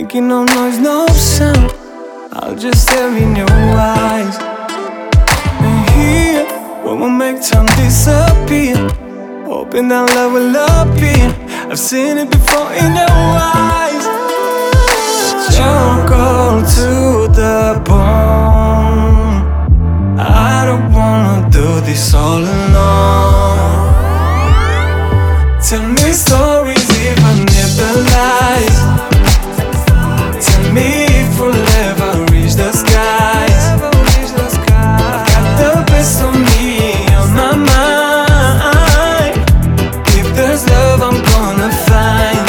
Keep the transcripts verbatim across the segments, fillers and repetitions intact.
making no noise, no sound. I'll just stare in your eyes. And here, when we make time disappear, hoping that love will appear. I've seen it before in your eyes. You're cold to the bone. I don't wanna do this all alone. Tell me stories if I never lies. Tell me if we'll ever reach the skies. I've got the best of me on my mind. If there's love, I'm gonna find.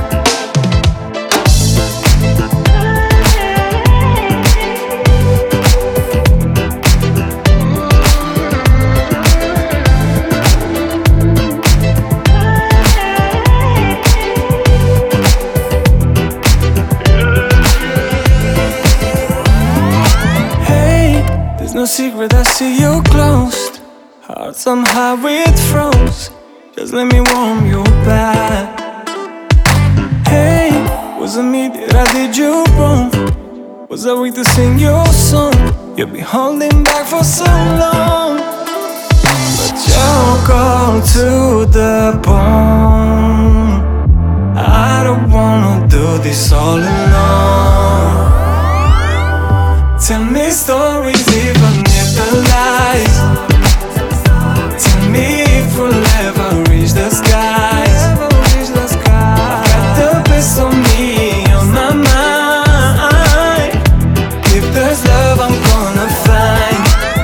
No secret, I see you closed. Hearts on high with froze. Just let me warm you back. Hey, was it me that I did you wrong? Was I weak to sing your song? You've been holding back for so long. But you're cold to the bone. I don't wanna do this all alone. Tell me stories if I never lies. Tell me if we'll ever reach the skies. I've got the best of me on my mind. If there's love, I'm gonna find.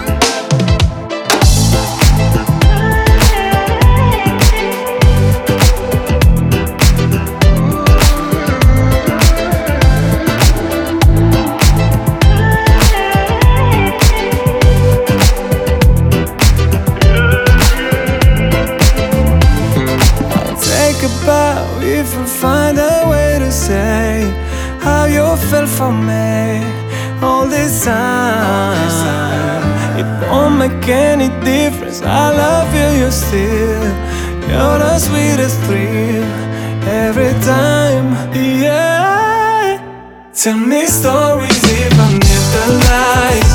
About if I find a way to say how you felt for me all this time. It won't make any difference. I love you, you still. You're the sweetest thrill every time. Yeah. Tell me stories if I never lies.